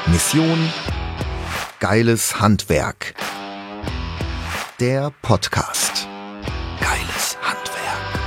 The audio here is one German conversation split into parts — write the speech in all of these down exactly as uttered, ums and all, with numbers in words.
Mission Geiles Handwerk. Der Podcast. Geiles Handwerk.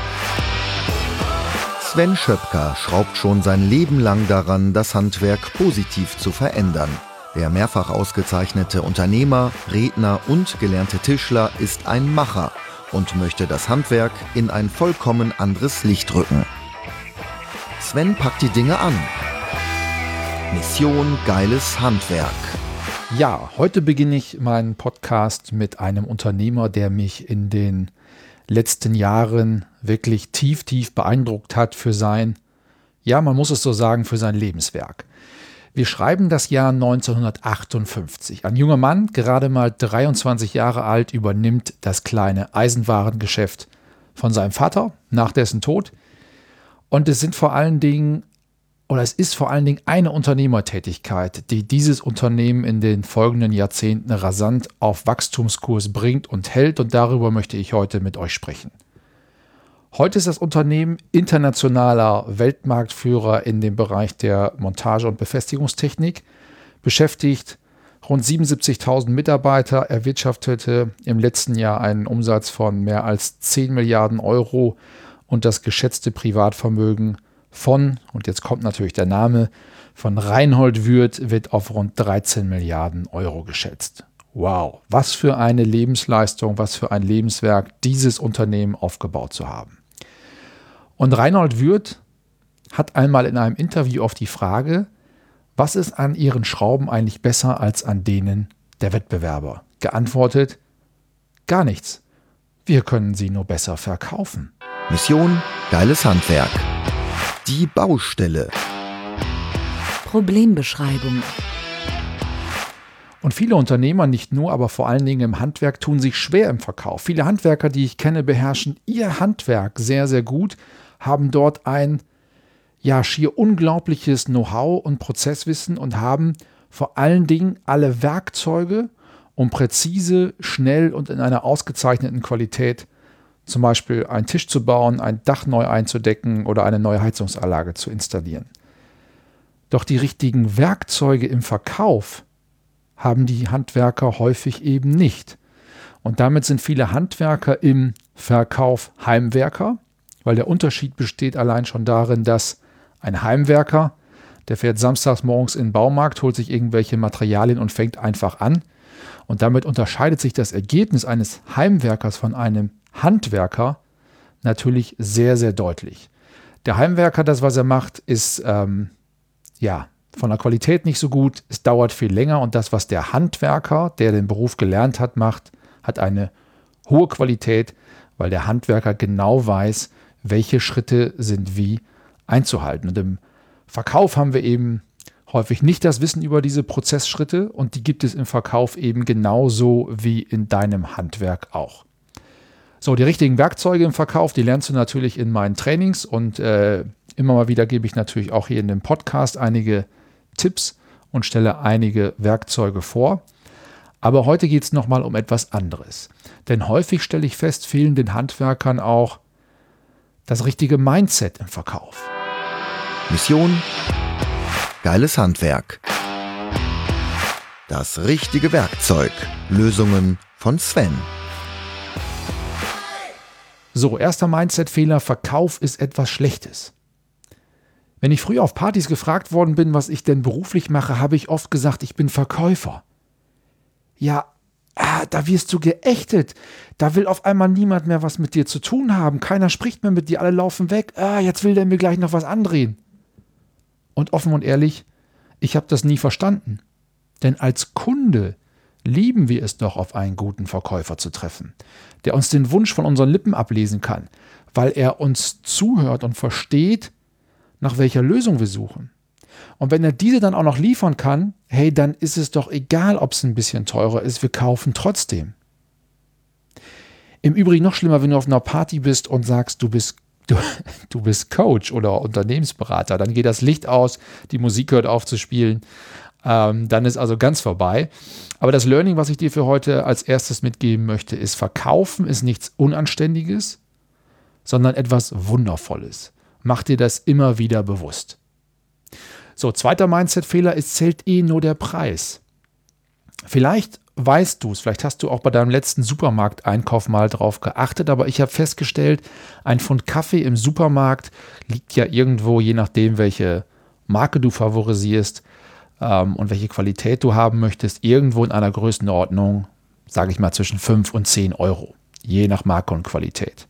Sven Schöpker schraubt schon sein Leben lang daran, das Handwerk positiv zu verändern. Der mehrfach ausgezeichnete Unternehmer, Redner und gelernte Tischler ist ein Macher und möchte das Handwerk in ein vollkommen anderes Licht rücken. Sven packt die Dinge an. Mission Geiles Handwerk. Ja, heute beginne ich meinen Podcast mit einem Unternehmer, der mich in den letzten Jahren wirklich tief, tief beeindruckt hat für sein, ja, man muss es so sagen, für sein Lebenswerk. Wir schreiben das Jahr neunzehnhundertachtundfünfzig. Ein junger Mann, gerade mal dreiundzwanzig Jahre alt, übernimmt das kleine Eisenwarengeschäft von seinem Vater nach dessen Tod. Und es sind vor allen Dingen, oder es ist vor allen Dingen eine Unternehmertätigkeit, die dieses Unternehmen in den folgenden Jahrzehnten rasant auf Wachstumskurs bringt und hält. Und darüber möchte ich heute mit euch sprechen. Heute ist das Unternehmen internationaler Weltmarktführer in dem Bereich der Montage- und Befestigungstechnik, beschäftigt rund siebenundsiebzigtausend Mitarbeiter, erwirtschaftete im letzten Jahr einen Umsatz von mehr als zehn Milliarden Euro und das geschätzte Privatvermögen von, und jetzt kommt natürlich der Name, von Reinhold Würth wird auf rund dreizehn Milliarden Euro geschätzt. Wow, was für eine Lebensleistung, was für ein Lebenswerk, dieses Unternehmen aufgebaut zu haben. Und Reinhold Würth hat einmal in einem Interview auf die Frage, was ist an ihren Schrauben eigentlich besser als an denen der Wettbewerber, geantwortet, gar nichts. Wir können sie nur besser verkaufen. Mission Geiles Handwerk. Die Baustelle. Problembeschreibung. Und viele Unternehmer, nicht nur, aber vor allen Dingen im Handwerk, tun sich schwer im Verkauf. Viele Handwerker, die ich kenne, beherrschen ihr Handwerk sehr, sehr gut, haben dort ein ja schier unglaubliches Know-how und Prozesswissen und haben vor allen Dingen alle Werkzeuge, um präzise, schnell und in einer ausgezeichneten Qualität zum Beispiel einen Tisch zu bauen, ein Dach neu einzudecken oder eine neue Heizungsanlage zu installieren. Doch die richtigen Werkzeuge im Verkauf haben die Handwerker häufig eben nicht. Und damit sind viele Handwerker im Verkauf Heimwerker, weil der Unterschied besteht allein schon darin, dass ein Heimwerker, der fährt samstags morgens in den Baumarkt, holt sich irgendwelche Materialien und fängt einfach an. Und damit unterscheidet sich das Ergebnis eines Heimwerkers von einem Handwerker natürlich sehr, sehr deutlich. Der Heimwerker, das, was er macht, ist ähm, ja von der Qualität nicht so gut, es dauert viel länger und das, was der Handwerker, der den Beruf gelernt hat, macht, hat eine hohe Qualität, weil der Handwerker genau weiß, welche Schritte sind wie einzuhalten. Und im Verkauf haben wir eben häufig nicht das Wissen über diese Prozessschritte und die gibt es im Verkauf eben genauso wie in deinem Handwerk auch. So, die richtigen Werkzeuge im Verkauf, die lernst du natürlich in meinen Trainings und äh, immer mal wieder gebe ich natürlich auch hier in dem Podcast einige Tipps und stelle einige Werkzeuge vor. Aber heute geht es nochmal um etwas anderes. Denn häufig stelle ich fest, fehlen den Handwerkern auch das richtige Mindset im Verkauf. Mission Geiles Handwerk. Das richtige Werkzeug. Lösungen von Sven. So, erster Mindset-Fehler, Verkauf ist etwas Schlechtes. Wenn ich früher auf Partys gefragt worden bin, was ich denn beruflich mache, habe ich oft gesagt, ich bin Verkäufer. Ja, ah, da wirst du geächtet. Da will auf einmal niemand mehr was mit dir zu tun haben. Keiner spricht mehr mit dir, alle laufen weg. Ah, jetzt will der mir gleich noch was andrehen. Und offen und ehrlich, ich habe das nie verstanden. Denn als Kunde lieben wir es doch, auf einen guten Verkäufer zu treffen, der uns den Wunsch von unseren Lippen ablesen kann, weil er uns zuhört und versteht, nach welcher Lösung wir suchen. Und wenn er diese dann auch noch liefern kann, hey, dann ist es doch egal, ob es ein bisschen teurer ist, wir kaufen trotzdem. Im Übrigen noch schlimmer, wenn du auf einer Party bist und sagst, du bist, du, du bist Coach oder Unternehmensberater, dann geht das Licht aus, die Musik hört auf zu spielen, ähm, dann ist also ganz vorbei. Aber das Learning, was ich dir für heute als erstes mitgeben möchte, ist, Verkaufen ist nichts Unanständiges, sondern etwas Wundervolles. Mach dir das immer wieder bewusst. So, zweiter Mindset-Fehler, es zählt eh nur der Preis. Vielleicht weißt du es, vielleicht hast du auch bei deinem letzten Supermarkteinkauf mal drauf geachtet, aber ich habe festgestellt, ein Pfund Kaffee im Supermarkt liegt ja irgendwo, je nachdem, welche Marke du favorisierst ähm, und welche Qualität du haben möchtest, irgendwo in einer Größenordnung, sage ich mal, zwischen fünf und zehn Euro, je nach Marke und Qualität.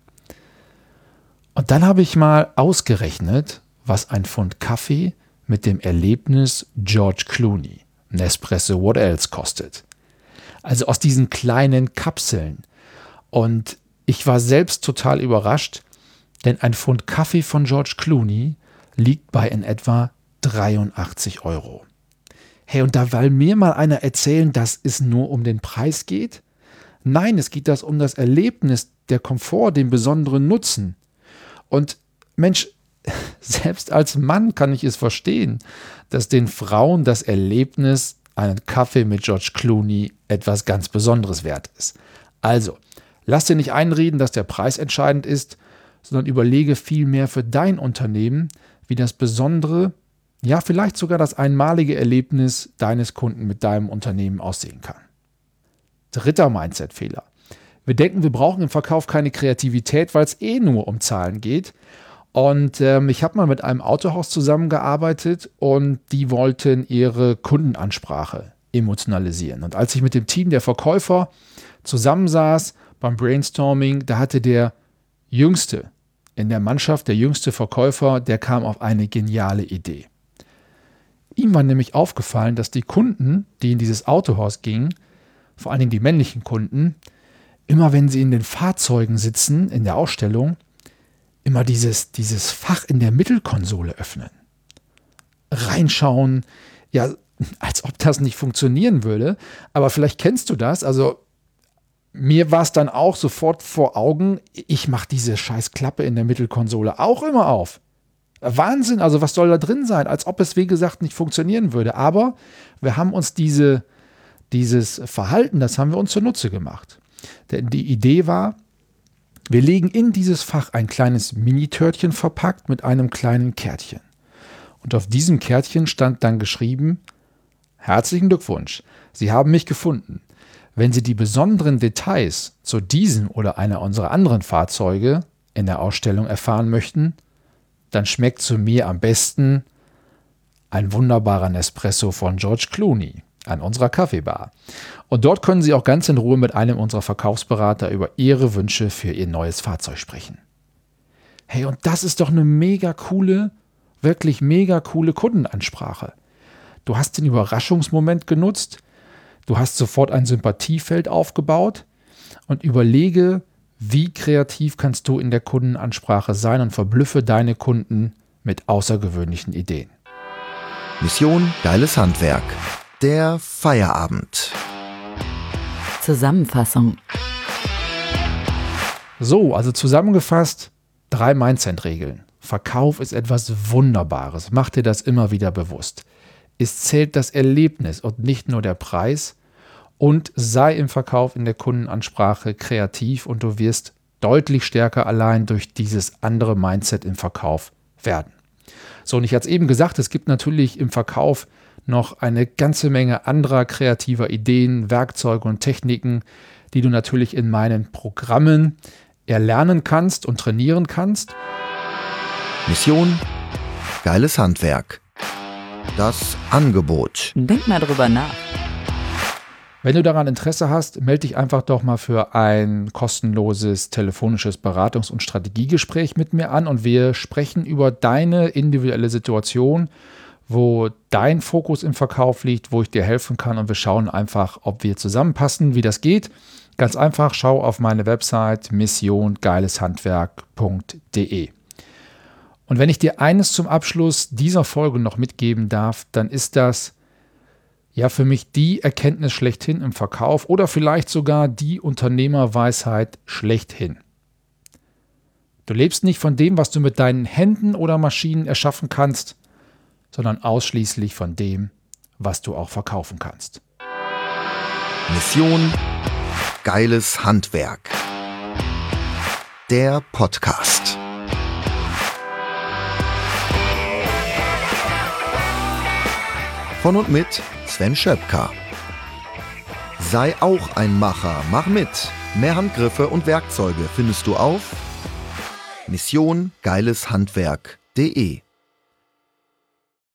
Und dann habe ich mal ausgerechnet, was ein Pfund Kaffee mit dem Erlebnis George Clooney, Nespresso What Else kostet. Also aus diesen kleinen Kapseln. Und ich war selbst total überrascht, denn ein Pfund Kaffee von George Clooney liegt bei in etwa dreiundachtzig Euro. Hey, und da will mir mal einer erzählen, dass es nur um den Preis geht? Nein, es geht das um das Erlebnis, der Komfort, den besonderen Nutzen. Und Mensch, selbst als Mann kann ich es verstehen, dass den Frauen das Erlebnis, einen Kaffee mit George Clooney, etwas ganz Besonderes wert ist. Also, lass dir nicht einreden, dass der Preis entscheidend ist, sondern überlege vielmehr für dein Unternehmen, wie das besondere, ja vielleicht sogar das einmalige Erlebnis deines Kunden mit deinem Unternehmen aussehen kann. Dritter Mindset-Fehler. Wir denken, wir brauchen im Verkauf keine Kreativität, weil es eh nur um Zahlen geht. Und ähm, ich habe mal mit einem Autohaus zusammengearbeitet und die wollten ihre Kundenansprache emotionalisieren. Und als ich mit dem Team der Verkäufer zusammensaß beim Brainstorming, da hatte der Jüngste in der Mannschaft, der jüngste Verkäufer, der kam auf eine geniale Idee. Ihm war nämlich aufgefallen, dass die Kunden, die in dieses Autohaus gingen, vor allen Dingen die männlichen Kunden, immer wenn sie in den Fahrzeugen sitzen, in der Ausstellung, immer dieses, dieses Fach in der Mittelkonsole öffnen. Reinschauen, ja, als ob das nicht funktionieren würde. Aber vielleicht kennst du das. Also mir war es dann auch sofort vor Augen, ich mache diese scheiß Klappe in der Mittelkonsole auch immer auf. Wahnsinn, also was soll da drin sein? Als ob es, wie gesagt, nicht funktionieren würde. Aber wir haben uns diese, dieses Verhalten, das haben wir uns zunutze gemacht. Denn die Idee war, wir legen in dieses Fach ein kleines Mini-Törtchen verpackt mit einem kleinen Kärtchen. Und auf diesem Kärtchen stand dann geschrieben: Herzlichen Glückwunsch, Sie haben mich gefunden. Wenn Sie die besonderen Details zu diesem oder einer unserer anderen Fahrzeuge in der Ausstellung erfahren möchten, dann schmeckt zu mir am besten ein wunderbarer Nespresso von George Clooney an unserer Kaffeebar. Und dort können Sie auch ganz in Ruhe mit einem unserer Verkaufsberater über Ihre Wünsche für Ihr neues Fahrzeug sprechen. Hey, und das ist doch eine mega coole, wirklich mega coole Kundenansprache. Du hast den Überraschungsmoment genutzt, du hast sofort ein Sympathiefeld aufgebaut und überlege, wie kreativ kannst du in der Kundenansprache sein und verblüffe deine Kunden mit außergewöhnlichen Ideen. Mission Geiles Handwerk. Der Feierabend. Zusammenfassung. So, also zusammengefasst, drei Mindset-Regeln. Verkauf ist etwas Wunderbares. Mach dir das immer wieder bewusst. Es zählt das Erlebnis und nicht nur der Preis. Und sei im Verkauf in der Kundenansprache kreativ und du wirst deutlich stärker allein durch dieses andere Mindset im Verkauf werden. So, und ich hatte es eben gesagt, es gibt natürlich im Verkauf noch eine ganze Menge anderer kreativer Ideen, Werkzeuge und Techniken, die du natürlich in meinen Programmen erlernen kannst und trainieren kannst. Mission Geiles Handwerk. Das Angebot. Denk mal drüber nach. Wenn du daran Interesse hast, melde dich einfach doch mal für ein kostenloses telefonisches Beratungs- und Strategiegespräch mit mir an und wir sprechen über deine individuelle Situation, wo dein Fokus im Verkauf liegt, wo ich dir helfen kann und wir schauen einfach, ob wir zusammenpassen, wie das geht. Ganz einfach, schau auf meine Website mission geiles handwerk punkt de. Und wenn ich dir eines zum Abschluss dieser Folge noch mitgeben darf, dann ist das ja für mich die Erkenntnis schlechthin im Verkauf oder vielleicht sogar die Unternehmerweisheit schlechthin. Du lebst nicht von dem, was du mit deinen Händen oder Maschinen erschaffen kannst, sondern ausschließlich von dem, was du auch verkaufen kannst. Mission Geiles Handwerk. Der Podcast. Von und mit Sven Schöpker. Sei auch ein Macher, mach mit. Mehr Handgriffe und Werkzeuge findest du auf mission geiles handwerk punkt de.